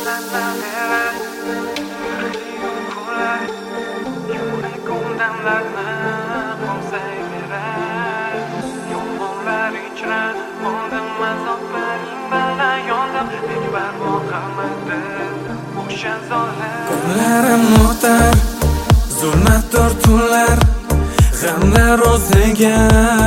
Ko'zlarim o'tar, zulmatdor tunlar, g'amlar o'ziga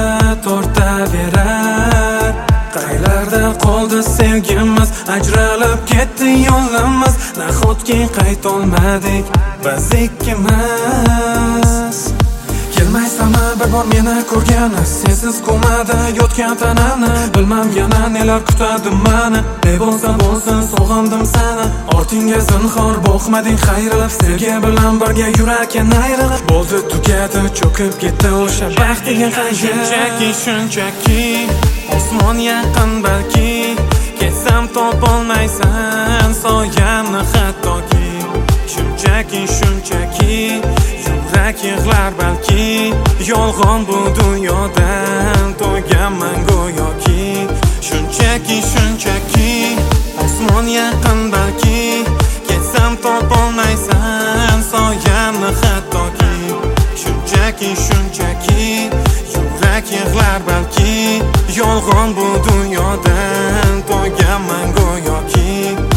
tortaverar. Qaylarda qoldi sevgimiz, ajralib ketdi yo'limiz, nahotki qaytolmadik biz ikkimiz. Kelmaysanmi bir bor meni ko'rgani, sensiz ko'madi yotgan tanani, bilmam yana nelar kutadi mani. Ne bo'lsa bo'lsin sog'indim seni, ortingga zinhor boqmading qayrilib, sevgi bilan birga yurarkan ayrilib. Bo'ldi tugadi, cho'kib ketdi o'sha baxtiga qancha. Shunchaki osmon yaqin balki, ketsam topolmaysan soyamni hattoki. Shunchaki yurak yig'lar balki, yolg'on bu dunyodan to'yganman go'yoki. Shunchaki osmon yaqin balki, ketsam topolmaysan soyamni hattoki. Shunchaki yurak yig'lar balki, yolg'on bu dunyodan to'yganman go'yoki.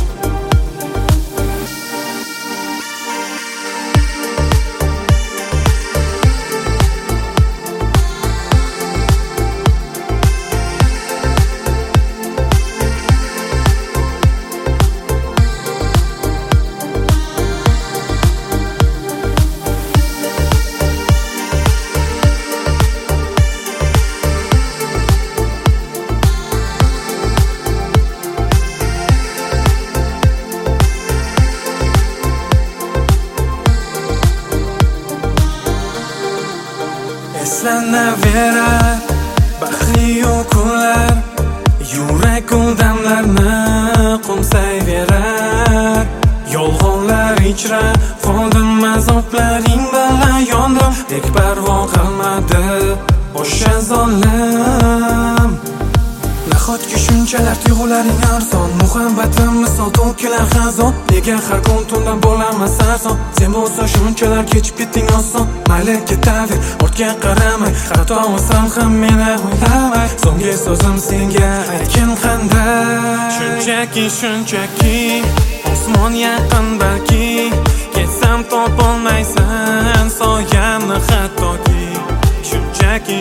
Eslanaverar baxtli kunlar, yurak damlarni qo'msayverar. Yolg'onlar ichra qoldim azoblaring bilan yondim, hech parvo qilmadi o'sha zolim. Nahotki shunchalar tuyg'ularing arzon, muhabbatim misol to'kilar xazon. Nega har kun tunda bo'laman sarson, sen bo'lsa shunchalar kechib ketding oson. Mayli ketaver, ortga qaramay, xato olsam ham meni o'ylamay. So'nggi so'zim senga aytgin qanday. Shunchaki osmon yaqin balki, ketsam topolmaysan soyamni hattoki. Shunchaki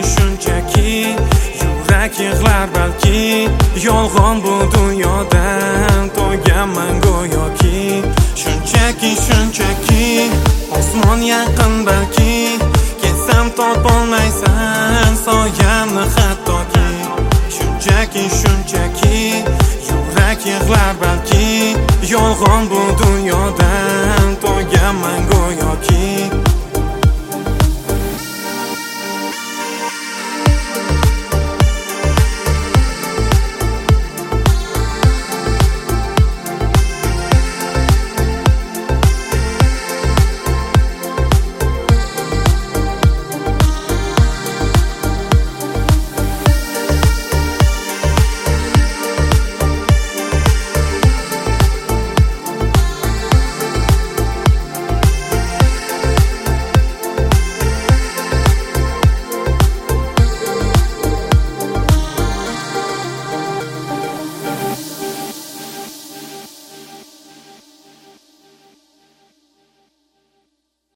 yurak yig'lar balki, yolg'on bu dunyodan to'yganman go'yoki. Shunchaki osmon yaqin balki, ketsam topolmaysan soyamni hattoki. Shunchaki yurak yig'lar balki, yolg'on bu